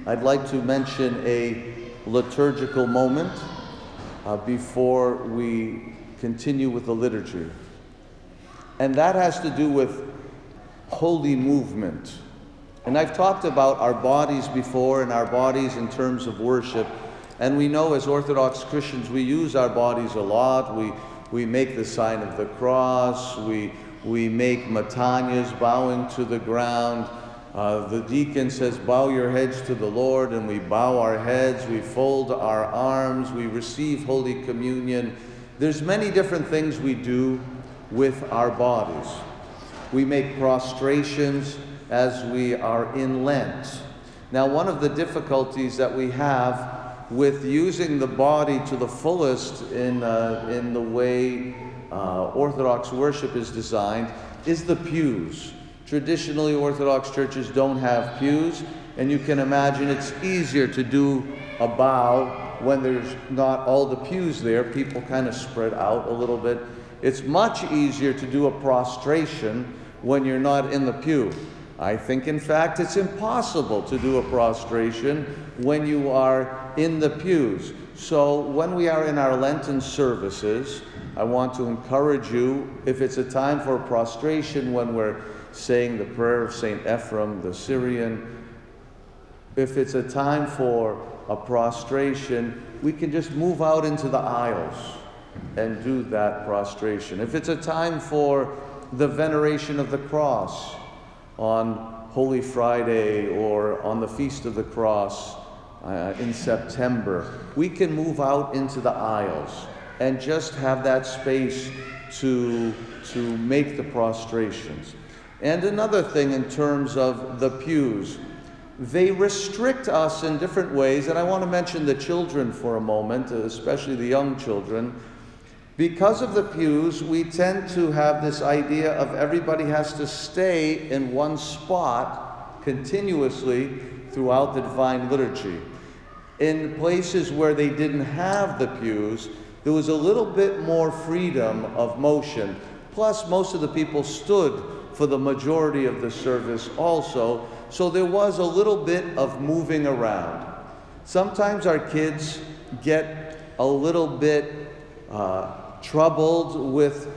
I'd like to mention a liturgical moment before we continue with the liturgy. And that has to do with holy movement. And I've talked about our bodies before, and our bodies in terms of worship. And we know as Orthodox Christians we use our bodies a lot. We make the sign of the cross. We make matanyas, bowing to the ground. The deacon says, bow your heads to the Lord, and we bow our heads. We fold our arms. We receive Holy Communion. There's many different things we do with our bodies. We make prostrations as we are in Lent. Now, one of the difficulties that we have with using the body to the fullest in the way Orthodox worship is designed is the pews. Traditionally, Orthodox churches don't have pews, and you can imagine it's easier to do a bow when there's not all the pews there. People kind of spread out a little bit. It's much easier to do a prostration when you're not in the pew. I think, in fact, it's impossible to do a prostration when you are in the pews. So when we are in our Lenten services, I want to encourage you, if it's a time for a prostration when we're saying the prayer of St. Ephrem, the Syrian, if it's a time for a prostration, we can just move out into the aisles and do that prostration. If it's a time for the veneration of the cross on Holy Friday or on the Feast of the Cross in September, we can move out into the aisles and just have that space to make the prostrations. And another thing in terms of the pews, they restrict us in different ways, and I want to mention the children for a moment, especially the young children. Because of the pews, we tend to have this idea of everybody has to stay in one spot continuously throughout the Divine Liturgy. In places where they didn't have the pews, there was a little bit more freedom of motion. Plus, most of the people stood for the majority of the service also, so there was a little bit of moving around. Sometimes our kids get a little bit troubled with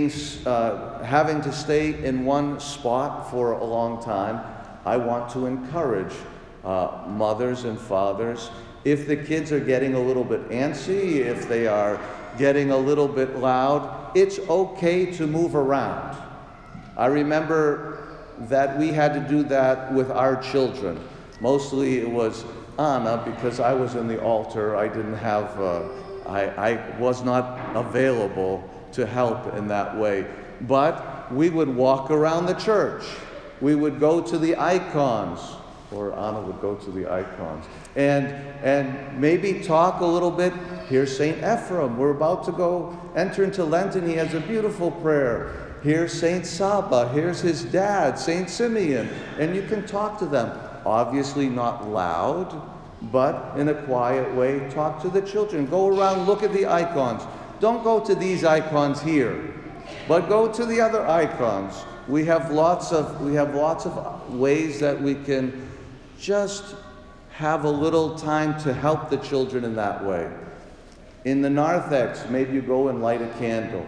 having to stay in one spot for a long time. I want to encourage mothers and fathers, if the kids are getting a little bit antsy, if they are getting a little bit loud, it's okay to move around. I remember that we had to do that with our children. Mostly it was Anna, because I was in the altar. I didn't have, I was not available to help in that way. But we would walk around the church. We would go to the icons, or Anna would go to the icons, and maybe talk a little bit. Here's St. Ephrem. We're about to go enter into Lent, and he has a beautiful prayer. Here's St. Saba, here's his dad, St. Simeon, and you can talk to them. Obviously not loud, but in a quiet way, talk to the children. Go around, look at the icons. Don't go to these icons here, but go to the other icons. We have lots of ways that we can just have a little time to help the children in that way. In the narthex, maybe you go and light a candle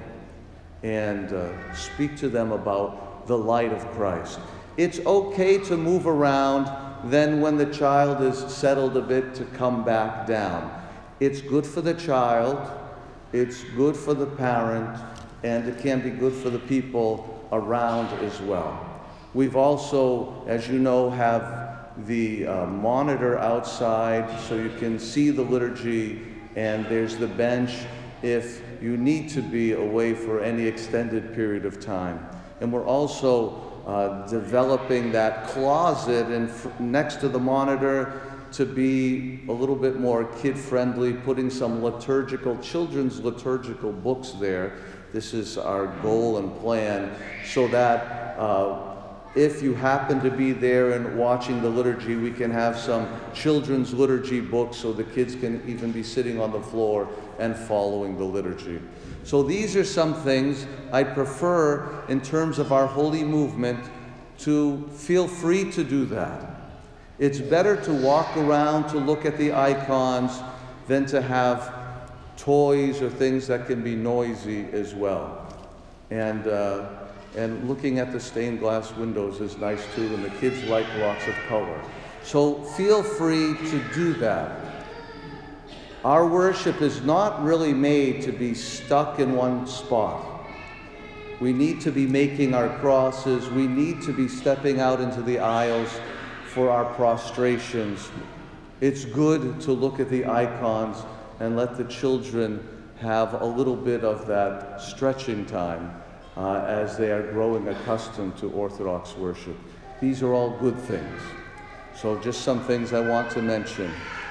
and speak to them about the light of Christ. It's okay to move around, then when the child is settled a bit, to come back down. It's good for the child, it's good for the parent, and it can be good for the people around as well. We've also, as you know, have the monitor outside so you can see the liturgy, and there's the bench if you need to be away for any extended period of time. And we're also developing that closet next to the monitor to be a little bit more kid-friendly, putting some children's liturgical books there. This is our goal and plan, so that if you happen to be there and watching the liturgy, we can have some children's liturgy books so the kids can even be sitting on the floor and following the liturgy. So these are some things I prefer in terms of our holy movement, to feel free to do that. It's better to walk around to look at the icons than to have toys or things that can be noisy as well. And looking at the stained glass windows is nice too, and the kids like lots of color. So feel free to do that. Our worship is not really made to be stuck in one spot. We need to be making our crosses. We need to be stepping out into the aisles for our prostrations. It's good to look at the icons and let the children have a little bit of that stretching time as they are growing accustomed to Orthodox worship. These are all good things. So just some things I want to mention.